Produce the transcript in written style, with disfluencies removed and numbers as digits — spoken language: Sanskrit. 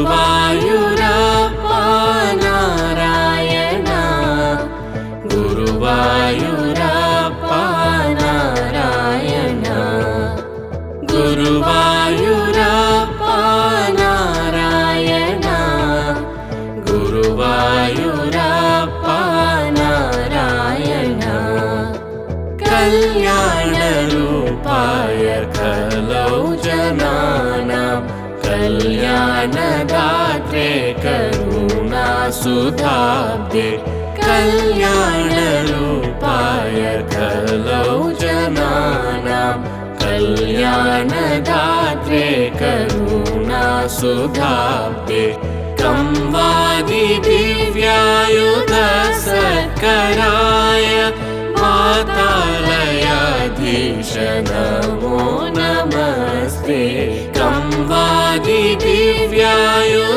गुरुवायुरप्पा नारायण गुरुवायुरप्पा नारायण गुरुवायुरप्पा नारायण गुरुवायुरप्पा नारायण कल्याणरूपाय खलौ जनानां कल्याणदात्रे करुणासुधाब्धे कल्याणरूपाय खलौ जनानां कल्याणदात्रे करुणासुधाब्धे कंवादिदिव्यायुधसत्कराय वातालयाधीश नमो नमस्ते कंवादिदिव्यायुधसत्कराय